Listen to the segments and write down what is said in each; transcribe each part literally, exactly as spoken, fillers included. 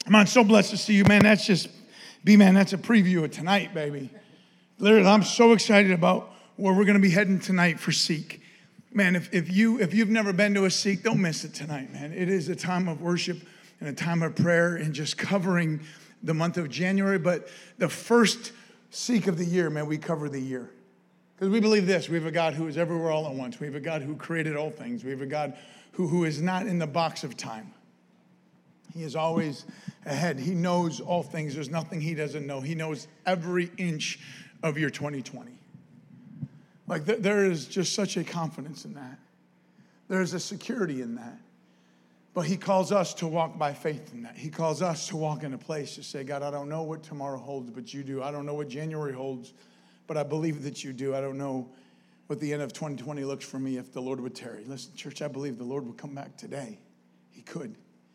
Man, so blessed to see you, man. That's just, B-Man, that's a preview of tonight, baby. Literally, I'm so excited about where we're going to be heading tonight for Seek. Man, if, if, you, if you've never been to a Seek, don't miss it tonight, man. It is a time of worship and a time of prayer and just covering the month of January. But the first Seek of the year, man, we cover the year. Because we believe this. We have a God who is everywhere all at once. We have a God who created all things. We have a God who, who is not in the box of time. He is always ahead. He knows all things. There's nothing he doesn't know. He knows every inch of your twenty twenty. Like th- there is just such a confidence in that. There is a security in that. But he calls us to walk by faith in that. He calls us to walk in a place to say, God, I don't know what tomorrow holds, but you do. I don't know what January holds, but I believe that you do. I don't know what the end of twenty twenty looks for me if the Lord would tarry. Listen, church, I believe the Lord would come back today. He could.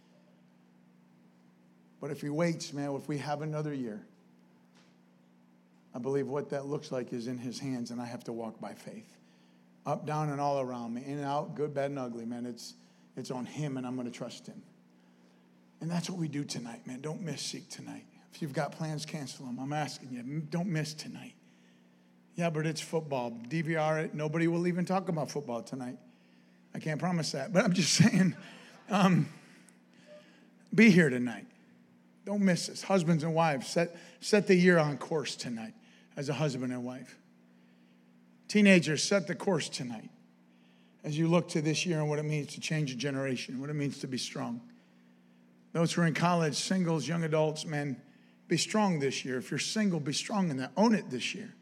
But if he waits, man, if we have another year, I believe what that looks like is in his hands, and I have to walk by faith. Up, down, and all around me. In and out, good, bad, and ugly, man. It's, it's on him, and I'm going to trust him. And that's what we do tonight, man. Don't miss Seek tonight. If you've got plans, cancel them. I'm asking you, don't miss tonight. Yeah, but it's football. D V R it. Nobody will even talk about football tonight. I can't promise that. But I'm just saying, um, be here tonight. Don't miss this. Husbands and wives, set, set the year on course tonight as a husband and wife. Teenagers, set the course tonight as you look to this year and what it means to change a generation, what it means to be strong. Those who are in college, singles, young adults, man, be strong this year. If you're single, be strong in that. Own it this year.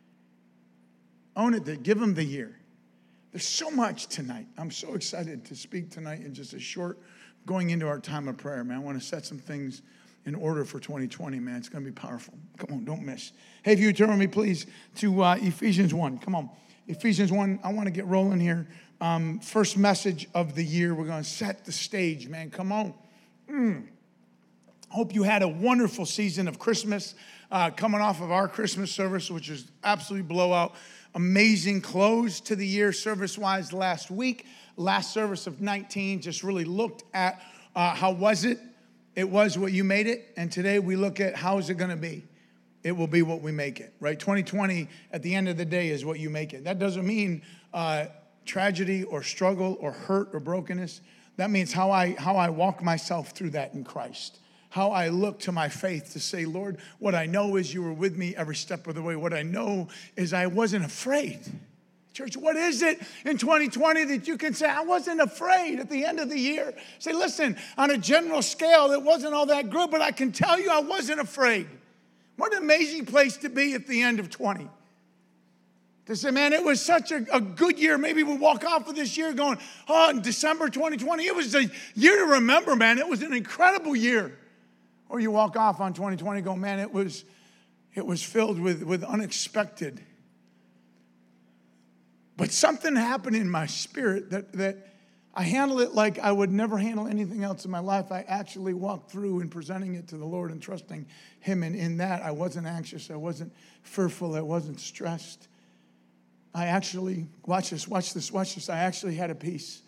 Own it. Give them the year. There's so much tonight. I'm so excited to speak tonight in just a short, going into our time of prayer, man. I want to set some things in order for twenty twenty, man. It's going to be powerful. Come on, don't miss. Hey, if you turn with me, please, to uh, Ephesians one. Come on. Ephesians one, I want to get rolling here. Um, first message of the year. We're going to set the stage, man. Come on. Mm. Hope you had a wonderful season of Christmas. Uh, coming off of our Christmas service, which is absolutely blowout. Amazing close to the year service-wise last week. Last service of nineteen just really looked at uh, how was it? It was what you made it. And today we look at how is it going to be? It will be what we make it, right? twenty twenty at the end of the day is what you make it. That doesn't mean uh, tragedy or struggle or hurt or brokenness. That means how I how I walk myself through that in Christ. How I look to my faith to say, Lord, what I know is you were with me every step of the way. What I know is I wasn't afraid. Church, what is it in twenty twenty that you can say, I wasn't afraid at the end of the year? Say, listen, on a general scale, it wasn't all that good, but I can tell you I wasn't afraid. What an amazing place to be at the end of twenty. To say, man, it was such a, a good year. Maybe we'll walk off of this year going, oh, in December twenty twenty, it was a year to remember, man. It was an incredible year. Or you walk off on twenty twenty going, man, it was, it was filled with, with unexpected. But something happened in my spirit that, that I handled it like I would never handle anything else in my life. I actually walked through and presenting it to the Lord and trusting him. And in that, I wasn't anxious. I wasn't fearful. I wasn't stressed. I actually, watch this, watch this, watch this. I actually had a peace.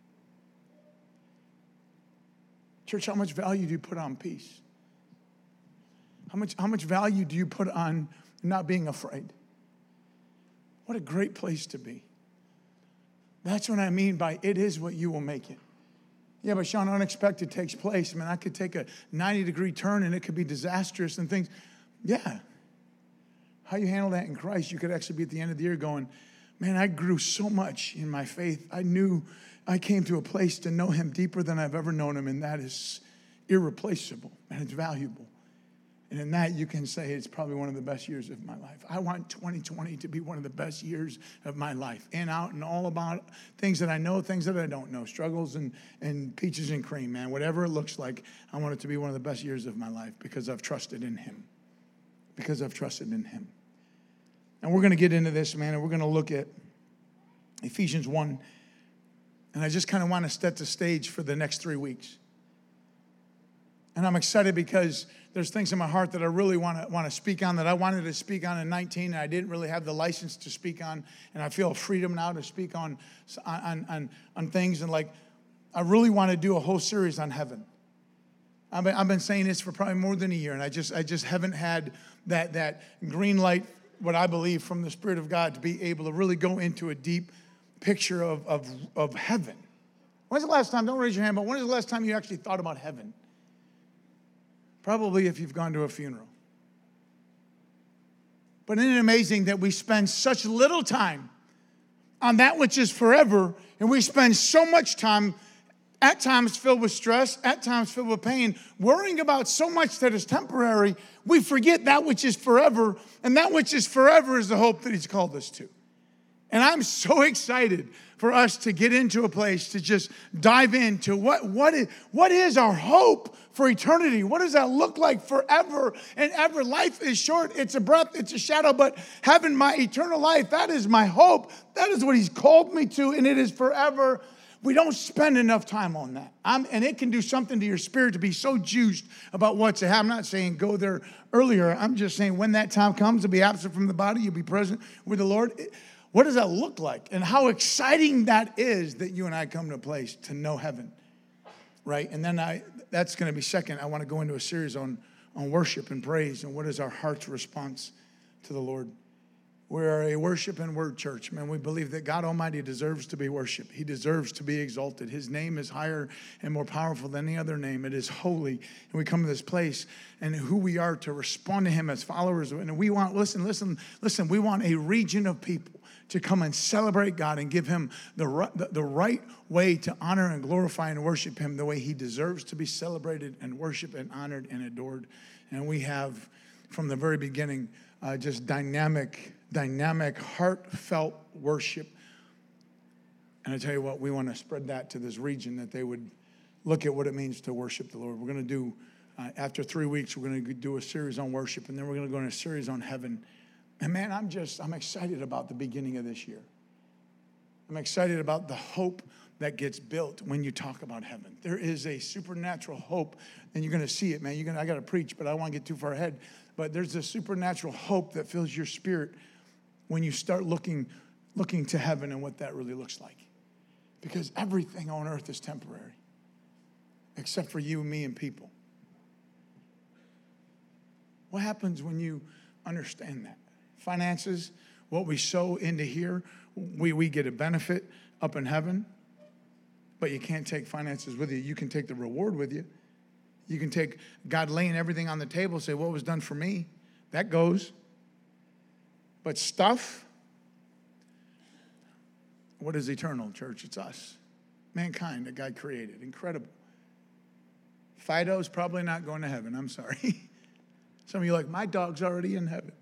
Church, how much value do you put on peace? How much, how much value do you put on not being afraid? What a great place to be. That's what I mean by it is what you will make it. Yeah, but Sean, unexpected takes place. I mean, I could take a ninety degree turn and it could be disastrous and things. Yeah. How you handle that in Christ, you could actually be at the end of the year going, man, I grew so much in my faith. I knew I came to a place to know him deeper than I've ever known him, and that is irreplaceable, and it's valuable. And in that, you can say it's probably one of the best years of my life. I want twenty twenty to be one of the best years of my life. In, out, and all about things that I know, things that I don't know. Struggles and, and peaches and cream, man. Whatever it looks like, I want it to be one of the best years of my life because I've trusted in him. Because I've trusted in him. And we're going to get into this, man, and we're going to look at Ephesians one. And I just kind of want to set the stage for the next three weeks. And I'm excited because there's things in my heart that I really want to want to speak on that I wanted to speak on in nineteen, and I didn't really have the license to speak on. And I feel freedom now to speak on, on, on, on things. And like, I really want to do a whole series on heaven. I've been, I've been saying this for probably more than a year, and I just I just haven't had that that green light, what I believe from the Spirit of God, to be able to really go into a deep picture of, of, of heaven. When's the last time, don't raise your hand, but when is the last time you actually thought about heaven? Probably if you've gone to a funeral. But isn't it amazing that we spend such little time on that which is forever, and we spend so much time at times filled with stress, at times filled with pain, worrying about so much that is temporary, we forget that which is forever, and that which is forever is the hope that He's called us to. And I'm so excited for us to get into a place to just dive into what, what, is, what is our hope for eternity? What does that look like forever and ever? Life is short. It's a breath. It's a shadow. But having my eternal life, that is my hope. That is what He's called me to, and it is forever. We don't spend enough time on that. I'm, and it can do something to your spirit to be so juiced about what's ahead. I'm not saying go there earlier. I'm just saying when that time comes to be absent from the body, you'll be present with the Lord. What does that look like? And how exciting that is that you and I come to a place to know heaven, right? And then I that's going to be second. I want to go into a series on, on worship and praise and what is our heart's response to the Lord. We're a worship and word church, man. We believe that God Almighty deserves to be worshiped. He deserves to be exalted. His name is higher and more powerful than any other name. It is holy. And we come to this place and who we are to respond to Him as followers. And we want, listen, listen, listen, we want a region of people to come and celebrate God and give Him the right, the, the right way to honor and glorify and worship Him the way He deserves to be celebrated and worshiped and honored and adored. And we have, from the very beginning, uh, just dynamic dynamic, heartfelt worship. And I tell you what, we want to spread that to this region, that they would look at what it means to worship the Lord. We're going to do, uh, after three weeks, we're going to do a series on worship, and then we're going to go into a series on heaven. And man, I'm just, I'm excited about the beginning of this year. I'm excited about the hope that gets built when you talk about heaven. There is a supernatural hope, and you're going to see it, man. You're going to, I got to preach, but I don't want to get too far ahead. But there's a supernatural hope that fills your spirit when you start looking, looking to heaven and what that really looks like. Because everything on earth is temporary, except for you, me, and people. What happens when you understand that? Finances, what we sow into here, we, we get a benefit up in heaven, but you can't take finances with you. You can take the reward with you. You can take God laying everything on the table, say, what was done for me? That goes. But stuff, what is eternal, church? It's us. Mankind that God created. Incredible. Fido's probably not going to heaven. I'm sorry. Some of you are like, my dog's already in heaven.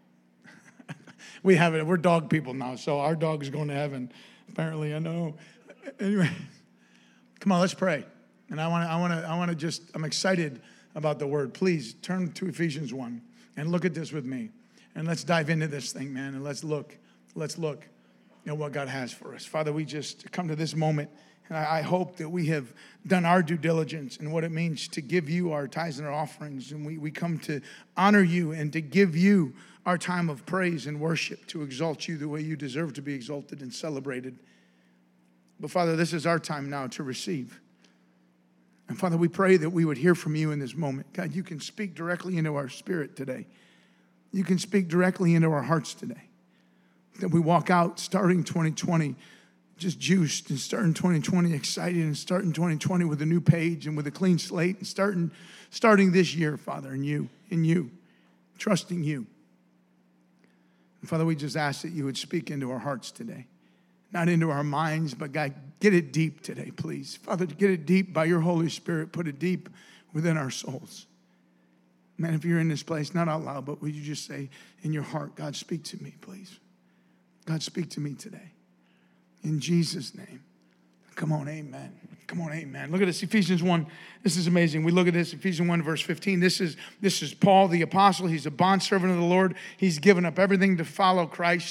we have it. We're dog people now, so our dog is going to heaven. Apparently, I know. Anyway, come on, let's pray. And I want to, I want to, I want to just, I'm excited about the word. Please turn to Ephesians one and look at this with me. And let's dive into this thing, man, and let's look, let's look at what God has for us. Father, we just come to this moment, and I, I hope that we have done our due diligence in what it means to give you our tithes and our offerings, and we, we come to honor you and to give you our time of praise and worship, to exalt you the way you deserve to be exalted and celebrated. But Father, this is our time now to receive. And Father, we pray that we would hear from you in this moment. God, you can speak directly into our spirit today. You can speak directly into our hearts today. That we walk out starting twenty twenty just juiced, and starting twenty twenty excited, and starting twenty twenty with a new page and with a clean slate, and starting starting this year, Father, in you, in you, trusting you. And Father, we just ask that you would speak into our hearts today. Not into our minds, but God, get it deep today, please. Father, get it deep by your Holy Spirit. Put it deep within our souls. Man, if you're in this place, not out loud, but would you just say in your heart, God, speak to me, please. God, speak to me today. In Jesus' name. Come on, amen. Come on, amen. Look at this, Ephesians one. This is amazing. We look at this, Ephesians one, verse fifteen. This is, this is Paul, the apostle. He's a bondservant of the Lord. He's given up everything to follow Christ,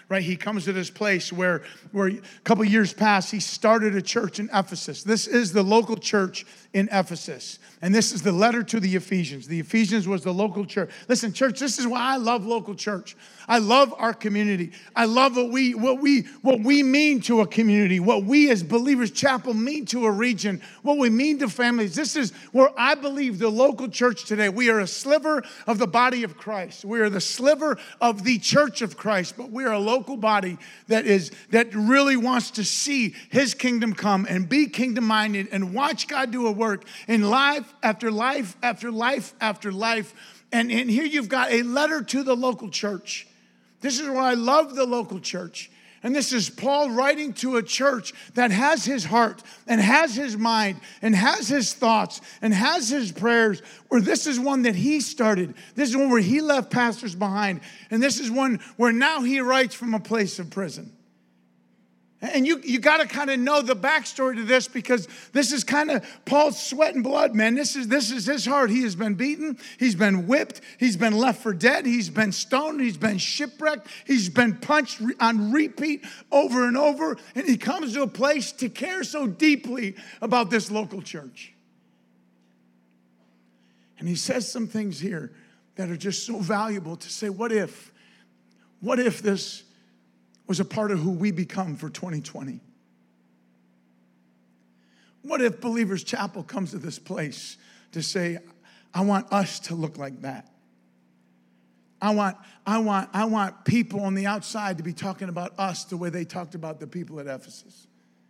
right? He comes to this place where, where a couple years past, he started a church in Ephesus. This is the local church in Ephesus. And this is the letter to the Ephesians. The Ephesians was the local church. Listen, church, this is why I love local church. I love our community. I love what we what we what we mean to a community, what we as Believers Chapel mean to a region, what we mean to families. This is where I believe the local church today. We are a sliver of the body of Christ. We are the sliver of the church of Christ, but we are a local body that is that really wants to see his kingdom come and be kingdom-minded and watch God do a work in life after life after life after life. And, and here you've got a letter to the local church. This is why I love the local church. And this is Paul writing to a church that has his heart and has his mind and has his thoughts and has his prayers, where this is one that he started. This is one where he left pastors behind. And this is one where now he writes from a place of prison. And you, you got to kind of know the backstory to this, because this is kind of Paul's sweat and blood, man. This is, this is his heart. He has been beaten. He's been whipped. He's been left for dead. He's been stoned. He's been shipwrecked. He's been punched on repeat over and over. And he comes to a place to care so deeply about this local church. And he says some things here that are just so valuable to say, what if, what if this was a part of who we become for twenty twenty? What if Believers Chapel comes to this place to say, I want us to look like that? I want, I want, I want people on the outside to be talking about us the way they talked about the people at Ephesus.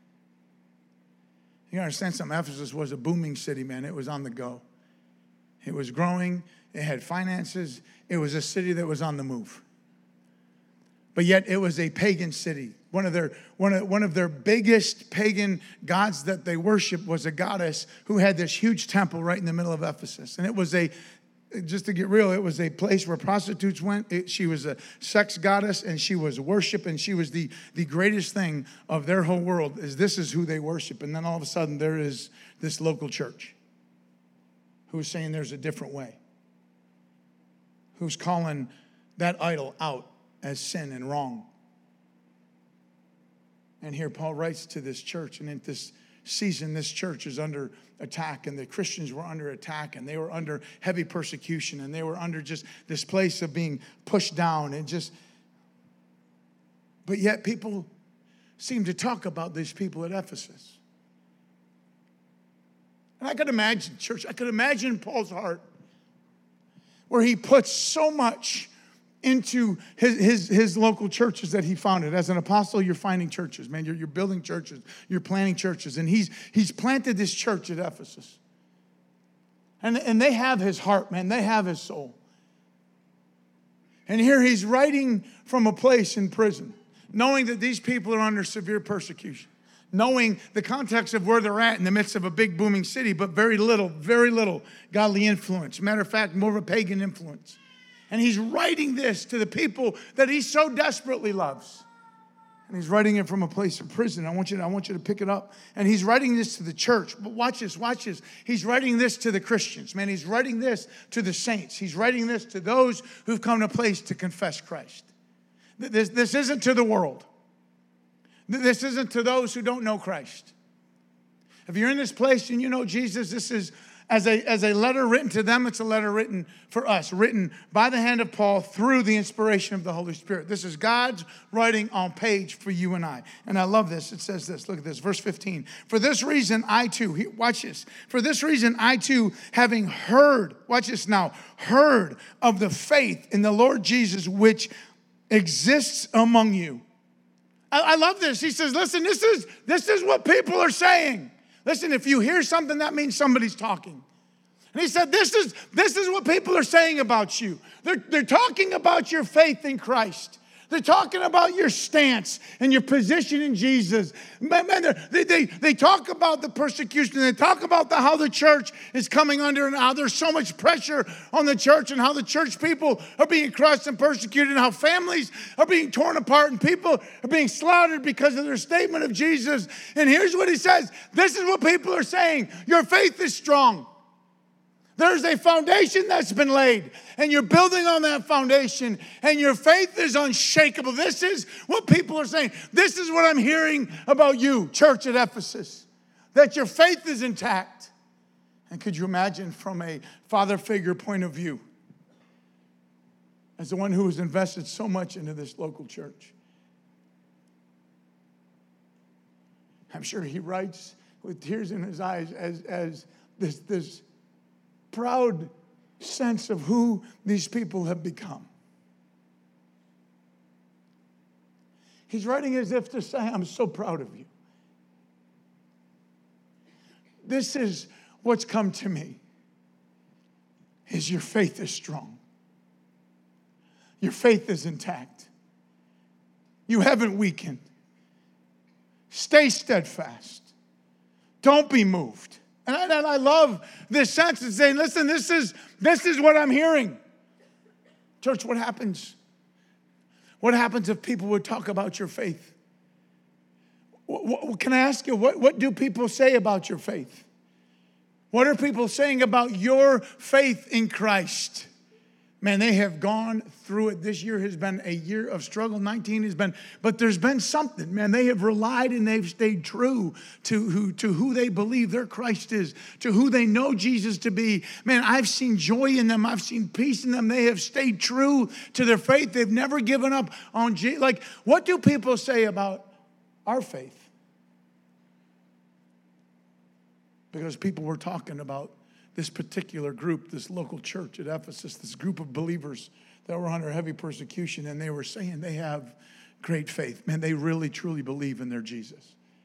You understand something? Ephesus was a booming city, man. It was on the go. It was growing. It had finances. It was a city that was on the move. But yet it was a pagan city. One of their one of, one of their biggest pagan gods that they worshiped was a goddess who had this huge temple right in the middle of Ephesus. And it was a, just to get real, it was a place where prostitutes went. It, she was a sex goddess, and she was worship, and she was the, the greatest thing of their whole world, is this is who they worship. And then all of a sudden there is this local church who's saying there's a different way, who's calling that idol out as sin and wrong. And here Paul writes to this church, and in this season, this church is under attack, and the Christians were under attack, and they were under heavy persecution, and they were under just this place of being pushed down, and just, but yet people seem to talk about these people at Ephesus. And I could imagine, church, I could imagine Paul's heart, where he puts so much into his, his, his local churches that he founded. As an apostle, you're finding churches, man. You're, you're building churches. You're planting churches. And he's, he's planted this church at Ephesus. And, and they have his heart, man. They have his soul. And here he's writing from a place in prison, knowing that these people are under severe persecution, knowing the context of where they're at in the midst of a big booming city, but very little, very little godly influence. Matter of fact, more of a pagan influence. And he's writing this to the people that he so desperately loves. And he's writing it from a place of prison. I want you to, I want you to pick it up. And he's writing this to the church. But watch this, watch this. He's writing this to the Christians, man. He's writing this to the saints. He's writing this to those who've come to a place to confess Christ. This, this isn't to the world. This isn't to those who don't know Christ. If you're in this place and you know Jesus, this is As a, as a letter written to them, it's a letter written for us, written by the hand of Paul through the inspiration of the Holy Spirit. This is God's writing on page for you and I. And I love this. It says this. Look at this. Verse fifteen. For this reason, I too, watch this. For this reason, I too, having heard, watch this now, heard of the faith in the Lord Jesus, which exists among you. I, I love this. He says, listen, this is, this is what people are saying. Listen, if you hear something, that means somebody's talking. And he said, this is, this is what people are saying about you. They're, they're talking about your faith in Christ. They're talking about your stance and your position in Jesus. Man, man, they, they, they talk about the persecution. They talk about the, how the church is coming under and how there's so much pressure on the church and how the church people are being crushed and persecuted and how families are being torn apart and people are being slaughtered because of their statement of Jesus. And here's what he says. This is what people are saying. Your faith is strong. There's a foundation that's been laid, and you're building on that foundation, and your faith is unshakable. This is what people are saying. This is what I'm hearing about you, church at Ephesus, that your faith is intact. And could you imagine from a father figure point of view, as the one who has invested so much into this local church? I'm sure he writes with tears in his eyes as, as this, this proud sense of who these people have become. He's writing as if to say, I'm so proud of you. This is what's come to me, is your faith is strong. Your faith is intact. You haven't weakened. Stay steadfast. Don't be moved. And I, and I love this sense of saying, listen, this is, this is what I'm hearing. Church, what happens? What happens if people would talk about your faith? What, what, can I ask you, what, what do people say about your faith? What are people saying about your faith in Christ? Man, they have gone through it. This year has been a year of struggle. nineteen has been, but there's been something, man. They have relied and they've stayed true to who, to who they believe their Christ is, to who they know Jesus to be. Man, I've seen joy in them. I've seen peace in them. They have stayed true to their faith. They've never given up on Jesus. Like, what do people say about our faith? Because people were talking about this particular group, this local church at Ephesus, this group of believers that were under heavy persecution, and they were saying they have great faith. Man, they really, truly believe in their Jesus.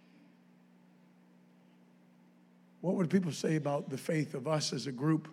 What would people say about the faith of us as a group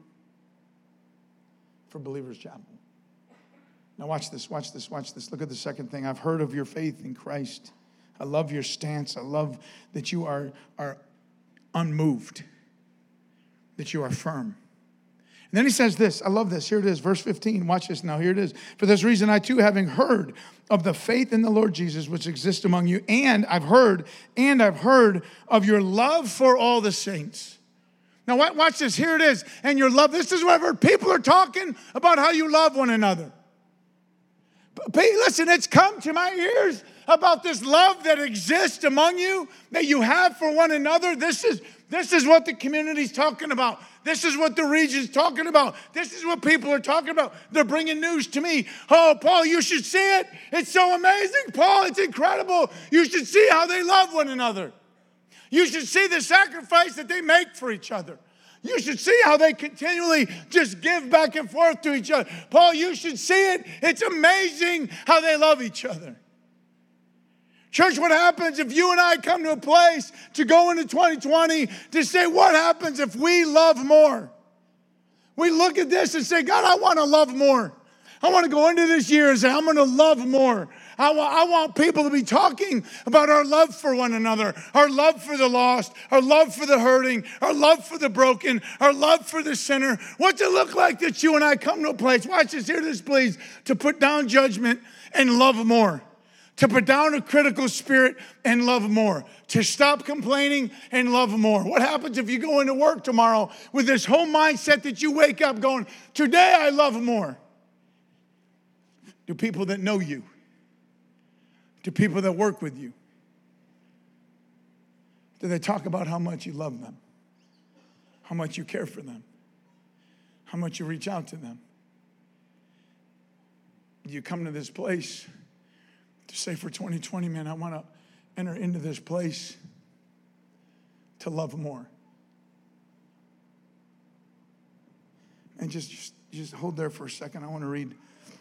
for Believers Chapel? Now watch this, watch this, watch this. Look at the second thing. I've heard of your faith in Christ. I love your stance. I love that you are, are unmoved, that you are firm. And then he says this, I love this. Here it is, verse fifteen. Watch this now. Here it is. For this reason, I too, having heard of the faith in the Lord Jesus which exists among you, and I've heard, and I've heard of your love for all the saints. Now watch this. Here it is. And your love. This is what I've heard. People are talking about how you love one another. But listen, it's come to my ears about this love that exists among you, that you have for one another. This is This is what the community's talking about. This is what the region's talking about. This is what people are talking about. They're bringing news to me. Oh, Paul, you should see it. It's so amazing. Paul, it's incredible. You should see how they love one another. You should see the sacrifice that they make for each other. You should see how they continually just give back and forth to each other. Paul, you should see it. It's amazing how they love each other. Church, what happens if you and I come to a place to go into twenty twenty to say, what happens if we love more? We look at this and say, God, I want to love more. I want to go into this year and say, I'm going to love more. I want, I want people to be talking about our love for one another, our love for the lost, our love for the hurting, our love for the broken, our love for the sinner. What's it look like that you and I come to a place, watch this, hear this please, to put down judgment and love more? To put down a critical spirit and love more. To stop complaining and love more. What happens if you go into work tomorrow with this whole mindset that you wake up going, today I love more? Do people that know you, do people that work with you, do they talk about how much you love them? How much you care for them? How much you reach out to them? You come to this place to say for twenty twenty, man, I want to enter into this place to love more. And just, just, just hold there for a second. I want to read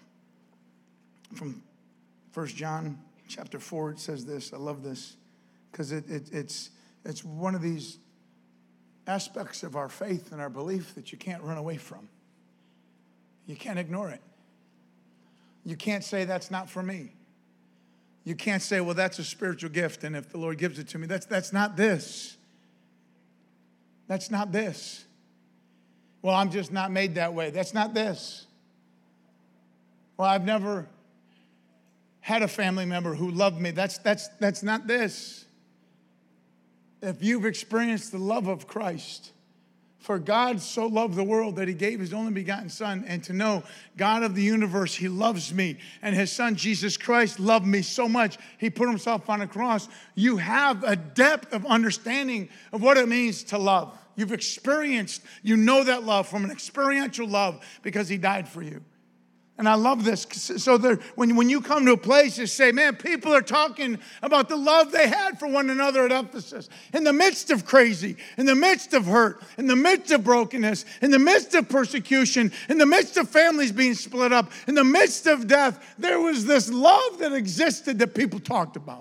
from First John chapter four. It says this. I love this because it, it, it's, it's one of these aspects of our faith and our belief that you can't run away from. You can't ignore it. You can't say that's not for me. You can't say, well, that's a spiritual gift, and if the Lord gives it to me, that's, that's not this. That's not this. Well, I'm just not made that way. That's not this. Well, I've never had a family member who loved me. That's, that's, that's not this. If you've experienced the love of Christ, For God so loved the world that he gave his only begotten son, and to know God of the universe, he loves me, and his son Jesus Christ loved me so much, he put himself on a cross. You have a depth of understanding of what it means to love. You've experienced, you know that love from an experiential love because he died for you. And I love this. So there, when, when you come to a place, you say, man, people are talking about the love they had for one another at Ephesus. In the midst of crazy, in the midst of hurt, in the midst of brokenness, in the midst of persecution, in the midst of families being split up, in the midst of death, there was this love that existed that people talked about.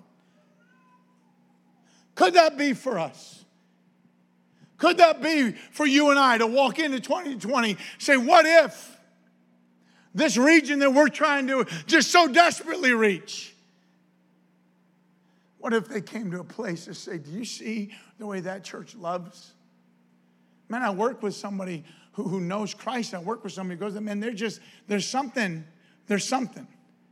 Could that be for us? Could that be for you and I to walk into twenty twenty, say, what if this region that we're trying to just so desperately reach? What if they came to a place to say, do you see the way that church loves? Man, I work with somebody who, who knows Christ. I work with somebody who goes, man, they're just, there's something, there's something.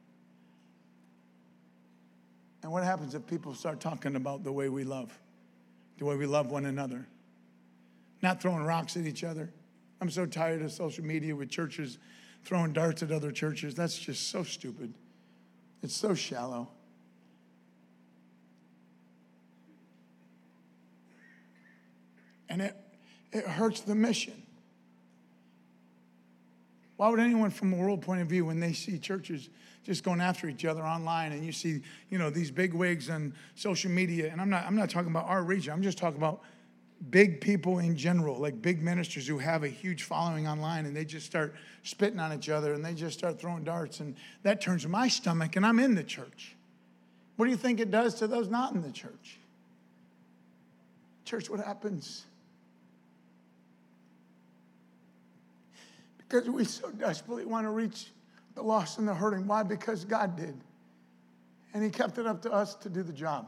And what happens if people start talking about the way we love, the way we love one another? Not throwing rocks at each other. I'm so tired of social media with churches throwing darts at other churches. That's just so stupid. It's so shallow. And it, it hurts the mission. Why would anyone from a world point of view, when they see churches just going after each other online, and you see, you know, these big wigs on social media, and I'm not, I'm not talking about our region, I'm just talking about big people in general, like big ministers who have a huge following online, and they just start spitting on each other, and they just start throwing darts, and that turns my stomach, and I'm in the church. What do you think it does to those not in the church? Church, what happens? Because we so desperately want to reach the lost and the hurting. Why? Because God did. And he kept it up to us to do the job.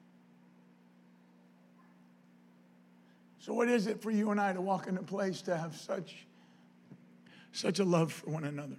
So what is it for you and I to walk in a place to have such, such a love for one another?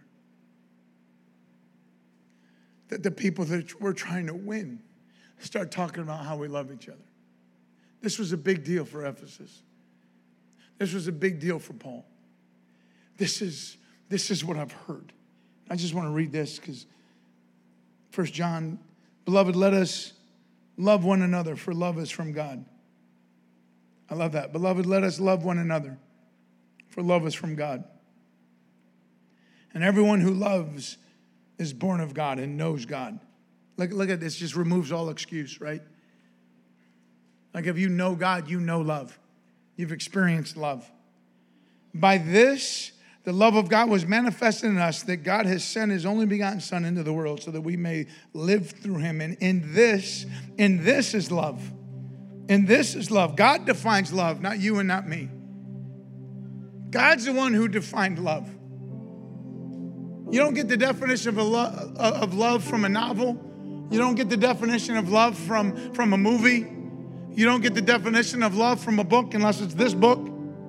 That the people that we're trying to win start talking about how we love each other. This was a big deal for Ephesus. This was a big deal for Paul. This is, this is what I've heard. I just want to read this because First John, beloved, let us love one another, for love is from God. I love that. Beloved, let us love one another, for love is from God. And everyone who loves is born of God and knows God. Look, look at this, just removes all excuse, right? Like if you know God, you know love. You've experienced love. By this, the love of God was manifested in us, that God has sent his only begotten Son into the world so that we may live through him. And in this, in this is love. And this is love. God defines love, not you and not me. God's the one who defined love. You don't get the definition of, a lo- of love from a novel. You don't get the definition of love from, from a movie. You don't get the definition of love from a book unless it's this book.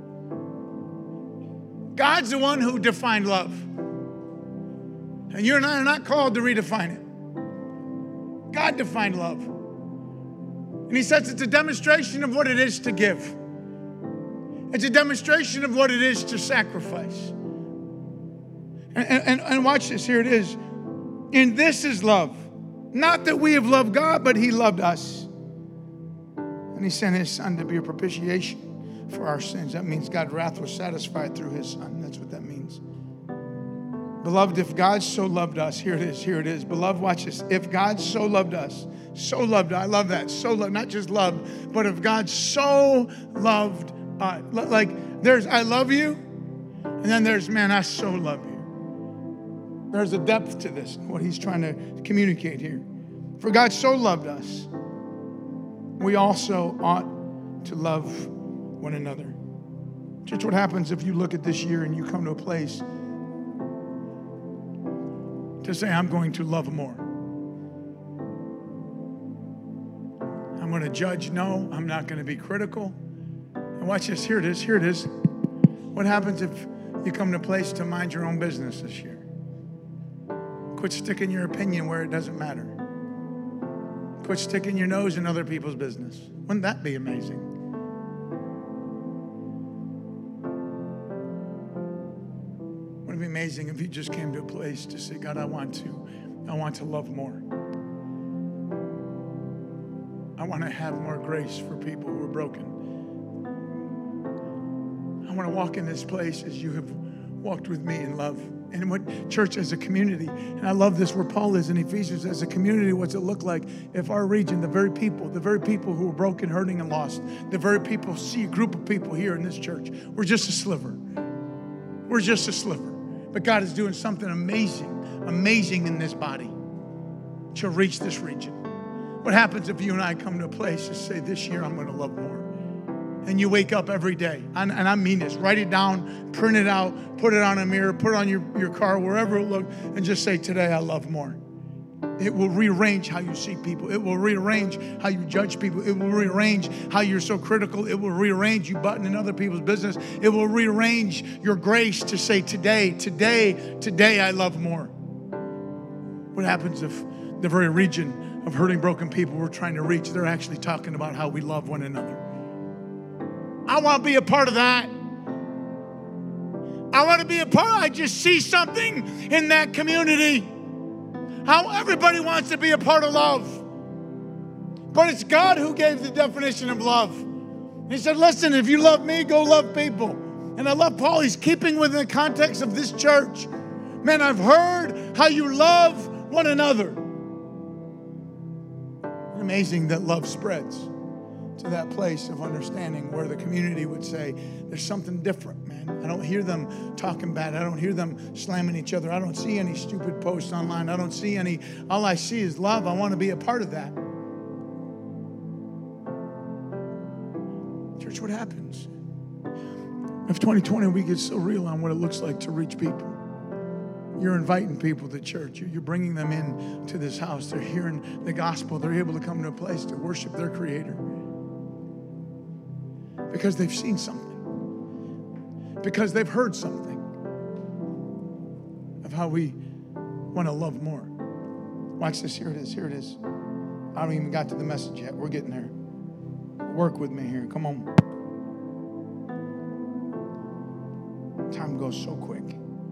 God's the one who defined love. And you and I are not called to redefine it. God defined love. And he says it's a demonstration of what it is to give. It's a demonstration of what it is to sacrifice. And, and, and watch this, here it is. And this is love. Not that we have loved God, but he loved us. And he sent his Son to be a propitiation for our sins. That means God's wrath was satisfied through his Son. That's what that means. Beloved, if God so loved us, here it is, here it is. Beloved, watch this. If God so loved us, so loved, I love that, so loved, not just loved, but if God so loved us. Like there's, I love you, and then there's, man, I so love you. There's a depth to this, what he's trying to communicate here. For God so loved us, we also ought to love one another. Church, what happens if you look at this year and you come to a place to say, I'm going to love more? I'm going to judge? No, I'm not going to be critical. And watch this, here it is, here it is. What happens if you come to a place to mind your own business this year? Quit sticking your opinion where it doesn't matter. Quit sticking your nose in other people's business. Wouldn't that be amazing? be amazing if you just came to a place to say, God, I want to, I want to love more. I want to have more grace for people who are broken. I want to walk in this place as you have walked with me in love. And what church as a community, and I love this where Paul is in Ephesians, as a community, what's it look like if our region, the very people, the very people who are broken, hurting, and lost, the very people, see a group of people here in this church, we're just a sliver. We're just a sliver. But God is doing something amazing, amazing in this body to reach this region. What happens if you and I come to a place to say, this year I'm going to love more? And you wake up every day, and, and I mean this, write it down, print it out, put it on a mirror, put it on your, your car, wherever it looks, and just say, today I love more. It will rearrange how you see people. It will rearrange how you judge people. It will rearrange how you're so critical. It will rearrange you button in other people's business. It will rearrange your grace to say, today, today, today I love more. What happens if the very region of hurting, broken people we're trying to reach, they're actually talking about how we love one another? I want to be a part of that. I want to be a part of it. I just see something in that community. How everybody wants to be a part of love. But it's God who gave the definition of love. He said, listen, if you love me, go love people. And I love Paul. He's keeping within the context of this church. Man, I've heard how you love one another. Amazing that love spreads to that place of understanding where the community would say, there's something different, man. I don't hear them talking bad. I don't hear them slamming each other. I don't see any stupid posts online. I don't see any, all I see is love. I want to be a part of that. Church, what happens if twenty twenty we get so real on what it looks like to reach people? You're inviting people to church. You're bringing them in to this house. They're hearing the gospel. They're able to come to a place to worship their Creator. Because they've seen something. Because they've heard something of how we want to love more. Watch this. Here it is. Here it is. I haven't even got to the message yet. We're getting there. Work with me here. Come on. Time goes so quick.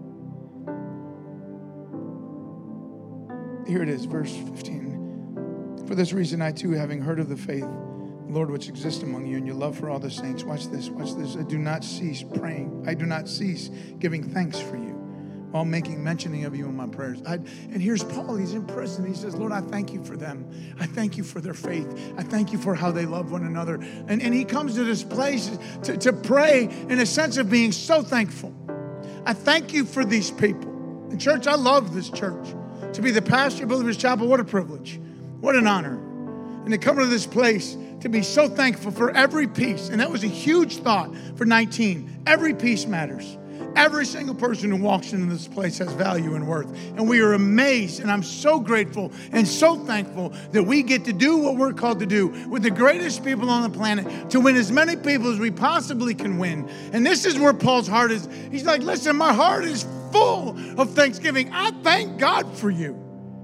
Here it is, verse fifteen. For this reason, I too, having heard of the faith, Lord, which exists among you, and your love for all the saints. Watch this, watch this. I do not cease praying. I do not cease giving thanks for you, while making mentioning of you in my prayers. I, and here's Paul. He's in prison. He says, Lord, I thank you for them. I thank you for their faith. I thank you for how they love one another. And, and he comes to this place to, to pray in a sense of being so thankful. I thank you for these people. And church, I love this church. To be the pastor of Believers Chapel, what a privilege. What an honor. And to come to this place to be so thankful for every piece. And that was a huge thought for nineteen. Every piece matters. Every single person who walks into this place has value and worth. And we are amazed, and I'm so grateful and so thankful that we get to do what we're called to do with the greatest people on the planet, to win as many people as we possibly can win. And this is where Paul's heart is. He's like, listen, my heart is full of thanksgiving. I thank God for you.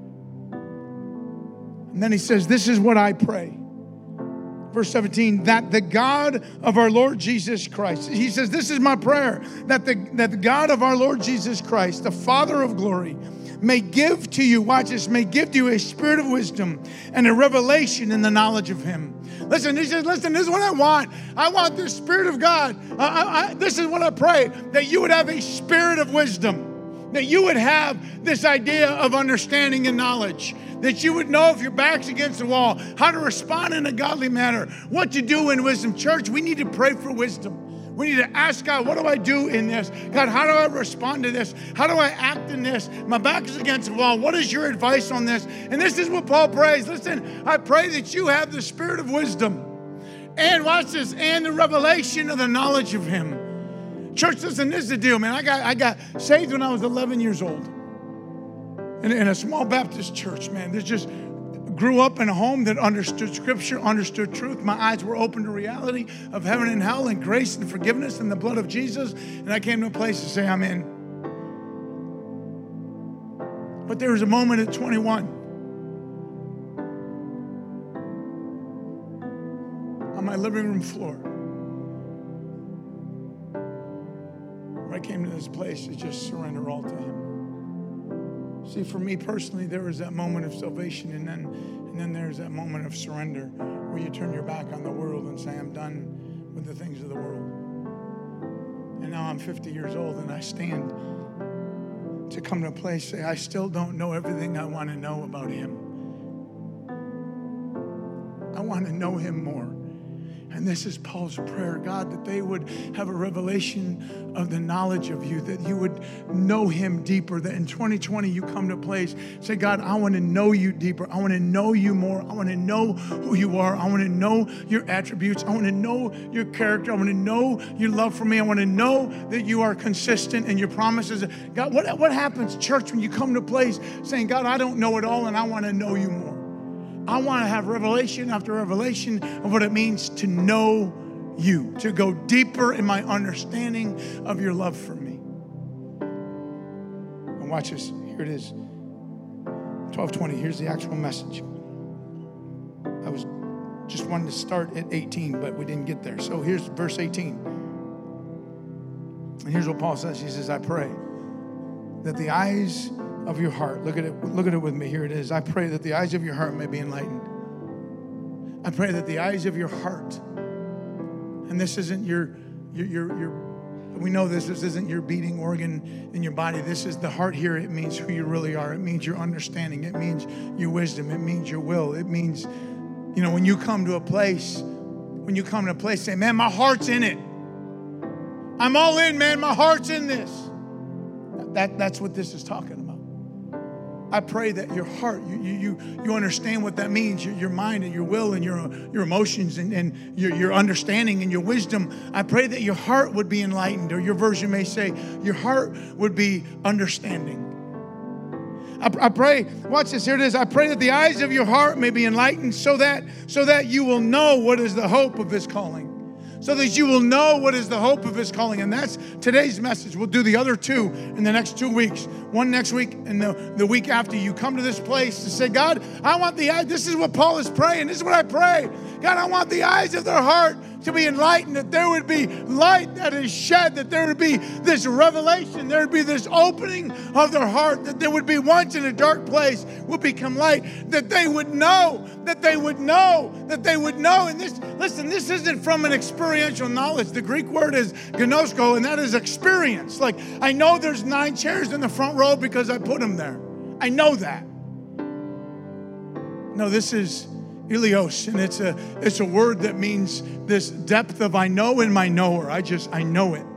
And then he says, this is what I pray. Verse seventeen, that the God of our Lord Jesus Christ, he says, this is my prayer, that the, that the God of our Lord Jesus Christ, the Father of glory, may give to you, watch this, may give to you a spirit of wisdom and a revelation in the knowledge of him. Listen, he says, listen, this is what I want. I want the Spirit of God. I, I, I, this is what I pray, that you would have a spirit of wisdom, that you would have this idea of understanding and knowledge, that you would know if your back's against the wall, how to respond in a godly manner, what to do in wisdom. Church, we need to pray for wisdom. We need to ask God, what do I do in this? God, how do I respond to this? How do I act in this? My back is against the wall. What is your advice on this? And this is what Paul prays. Listen, I pray that you have the spirit of wisdom. And watch this, and the revelation of the knowledge of him. Church, listen, this is the deal, man. I got, I got saved when I was eleven years old. In, in a small Baptist church, man. There's just grew up in a home that understood Scripture, understood truth. My eyes were open to reality of heaven and hell and grace and forgiveness and the blood of Jesus. And I came to a place to say, I'm in. But there was a moment at twenty-one on my living room floor, I came to this place to just surrender all to him. See, for me personally, there was that moment of salvation, and then, and then there's that moment of surrender where you turn your back on the world and say, I'm done with the things of the world. And now I'm fifty years old, and I stand to come to a place, say, I still don't know everything I want to know about him. I want to know him more. And this is Paul's prayer, God, that they would have a revelation of the knowledge of you, that you would know him deeper, that in twenty twenty you come to a place, say, God, I want to know you deeper. I want to know you more. I want to know who you are. I want to know your attributes. I want to know your character. I want to know your love for me. I want to know that you are consistent in your promises. God, what, what happens, church, when you come to a place saying, God, I don't know it all and I want to know you more? I want to have revelation after revelation of what it means to know you, to go deeper in my understanding of your love for me. And watch this. Here it is. twelve twenty. Here's the actual message. I was just wanted to start at eighteen, but we didn't get there. So here's verse eighteen. And here's what Paul says. He says, I pray that the eyes of your heart, look at it, look at it with me. Here it is. I pray that the eyes of your heart may be enlightened. I pray that the eyes of your heart, and this isn't your, your, your, your we know this, this isn't your beating organ in your body. This is the heart here. It means who you really are. It means your understanding. It means your wisdom. It means your will. It means, you know, when you come to a place, when you come to a place, say, man, my heart's in it. I'm all in, man. My heart's in this. That, that's what this is talking about. I pray that your heart, you you you understand what that means, your, your mind and your will and your, your emotions and, and your, your understanding and your wisdom. I pray that your heart would be enlightened, or your version may say your heart would be understanding. I, I pray, watch this, here it is. I pray that the eyes of your heart may be enlightened so that, so that you will know what is the hope of his calling. So that you will know what is the hope of his calling. And that's today's message. We'll do the other two in the next two weeks. One next week and the, the week after. You come to this place to say, God, I want the eye. This is what Paul is praying. This is what I pray. God, I want the eyes of their heart to be enlightened, that there would be light that is shed, that there would be this revelation, there would be this opening of their heart, that there would be once in a dark place would become light, that they would know, that they would know, that they would know. And this, listen, this isn't from an experiential knowledge. The Greek word is gnosko, and that is experience. Like, I know there's nine chairs in the front row because I put them there. I know that. No, this is Ilios, and it's a it's a word that means this depth of I know in my knower. I just, I know it.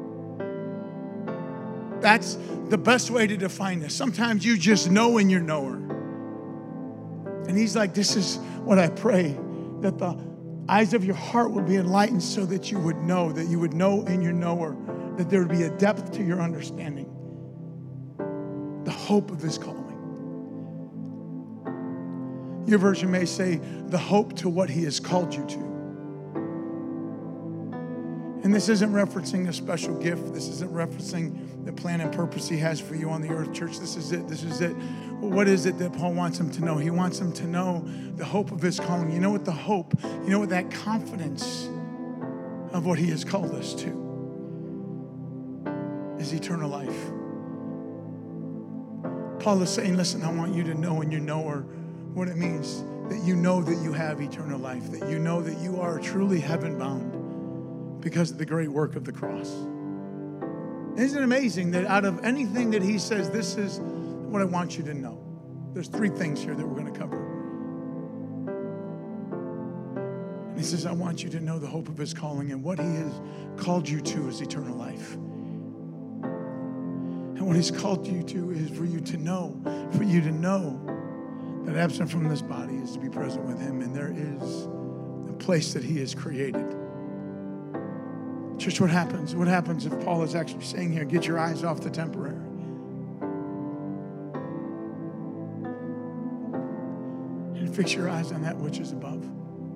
That's the best way to define this. Sometimes you just know in your knower. And he's like, this is what I pray, that the eyes of your heart would be enlightened so that you would know, that you would know in your knower, that there would be a depth to your understanding, the hope of his calling. Your version may say, the hope to what he has called you to. And this isn't referencing a special gift. This isn't referencing the plan and purpose he has for you on the earth, church. This is it. This is it. Well, what is it that Paul wants him to know? He wants him to know the hope of his calling. You know what the hope, you know what that confidence of what he has called us to is eternal life. Paul is saying, listen, I want you to know in your knower what it means, that you know that you have eternal life, that you know that you are truly heaven-bound because of the great work of the cross. Isn't it amazing that out of anything that he says, this is what I want you to know? There's three things here that we're going to cover. And he says, I want you to know the hope of his calling, and what he has called you to is eternal life. And what he's called you to is for you to know, for you to know that absent from this body is to be present with him, and there is a place that he has created. Church, what happens? What happens if Paul is actually saying here, get your eyes off the temporary? And fix your eyes on that which is above.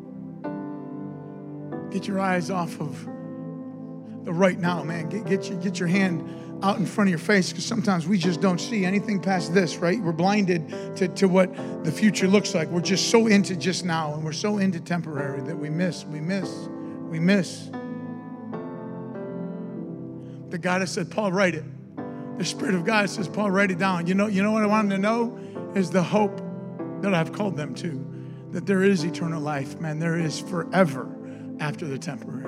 Get your eyes off of the right now, man. Get, get, your, get your hand out in front of your face, because sometimes we just don't see anything past this, right? We're blinded to, to what the future looks like. We're just so into just now, and we're so into temporary that we miss, we miss, we miss. The God that said, Paul, write it. The Spirit of God says, Paul, write it down. You know, you know what I want them to know is the hope that I've called them to, that there is eternal life, man. There is forever after the temporary.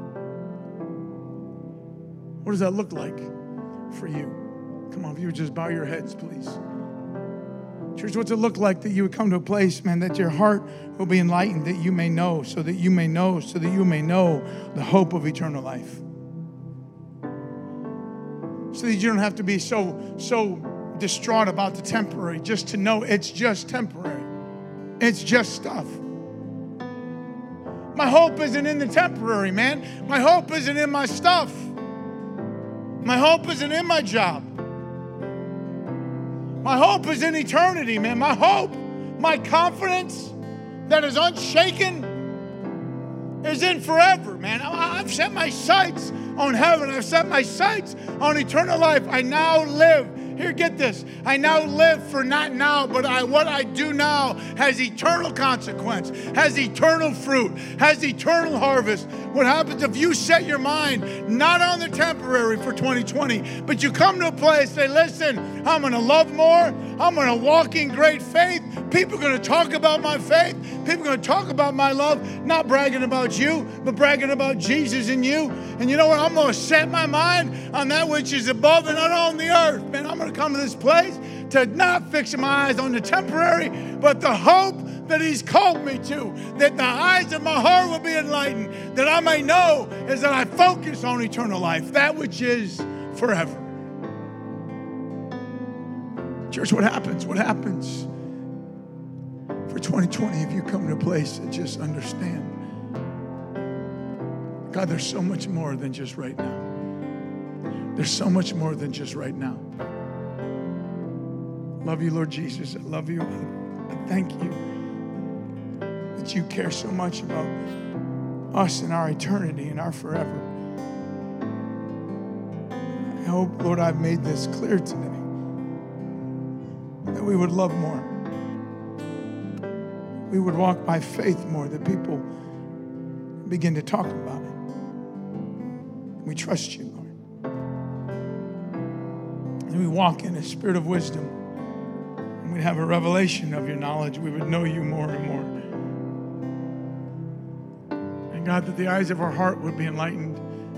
What does that look like for you? Come on, if you would just bow your heads, please. Church, what's it look like that you would come to a place, man, that your heart will be enlightened, that you may know, so that you may know, so that you may know the hope of eternal life. So that you don't have to be so, so distraught about the temporary, just to know it's just temporary. It's just stuff. My hope isn't in the temporary, man. My hope isn't in my stuff. My hope isn't in my job. My hope is in eternity, man. My hope, my confidence that is unshaken is in forever, man. I've set my sights on heaven. I've set my sights on eternal life. I now live. Here, get this. I now live for not now, but I, what I do now has eternal consequence, has eternal fruit, has eternal harvest. What happens if you set your mind not on the temporary for twenty twenty, but you come to a place, say, listen, I'm going to love more. I'm going to walk in great faith. People are going to talk about my faith. People are going to talk about my love, not bragging about you, but bragging about Jesus in you. And you know what? I'm going to set my mind on that which is above and not on the earth. Man, I'm going to come to this place to not fix my eyes on the temporary, but the hope that he's called me to, that the eyes of my heart will be enlightened, that I may know is that I focus on eternal life, that which is forever. Church, what happens? What happens for twenty twenty if you come to a place to just understand? God, there's so much more than just right now. There's so much more than just right now. Love you, Lord Jesus. I love you. I thank you that you care so much about us and our eternity and our forever. I hope, Lord, I've made this clear today, that we would love more. We would walk by faith more, that people begin to talk about it. We trust you, Lord. And we walk in a spirit of wisdom. And we'd have a revelation of your knowledge. We would know you more and more. And God, that the eyes of our heart would be enlightened.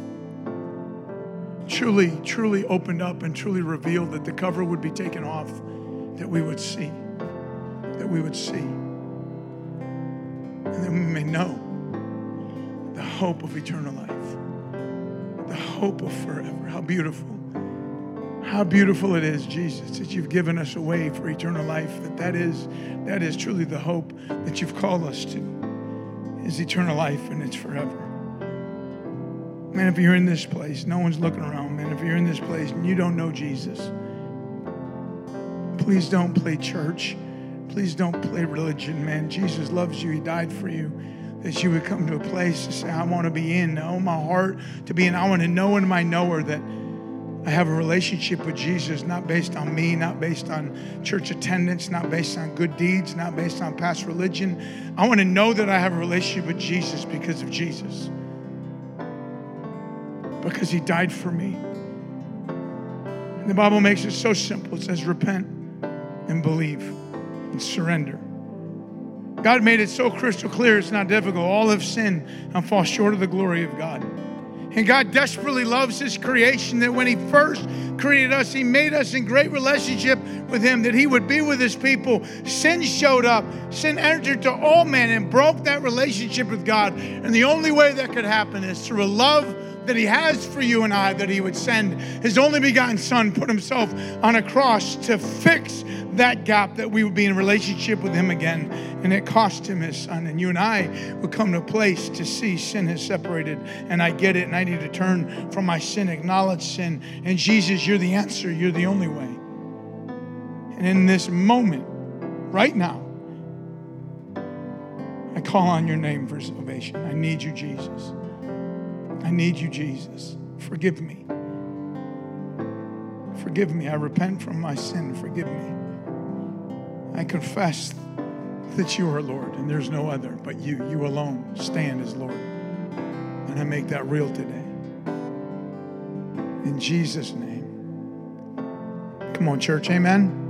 Truly, truly opened up and truly revealed, that the cover would be taken off, that we would see, that we would see. And that we may know the hope of eternal life, the hope of forever. How beautiful. How beautiful it is, Jesus, that you've given us a way for eternal life, that that is, that is truly the hope that you've called us to, is eternal life, and it's forever. Man, if you're in this place, no one's looking around, man. If you're in this place and you don't know Jesus, please don't play church. Please don't play religion, man. Jesus loves you. He died for you. That you would come to a place to say, I want to be in. I want my heart to be in. I want to know in my knower that I have a relationship with Jesus, not based on me, not based on church attendance, not based on good deeds, not based on past religion. I want to know that I have a relationship with Jesus because of Jesus. Because he died for me. And the Bible makes it so simple. It says, repent and believe and surrender. God made it so crystal clear, it's not difficult. All have sinned and fall short of the glory of God. And God desperately loves his creation, that when he first created us, he made us in great relationship with him, that he would be with his people. Sin showed up. Sin entered to all men and broke that relationship with God. And the only way that could happen is through a love that he has for you and I, that he would send his only begotten son, put himself on a cross to fix that gap, that we would be in a relationship with him again. And it cost him his son. And you and I would come to a place to see sin has separated. And I get it. And I need to turn from my sin, acknowledge sin. And Jesus, you're the answer. You're the only way. And in this moment, right now, I call on your name for salvation. I need you, Jesus. I need you, Jesus. Forgive me. Forgive me. I repent from my sin. Forgive me. I confess that you are Lord and there's no other but you. You alone stand as Lord. And I make that real today. In Jesus' name. Come on, church. Amen.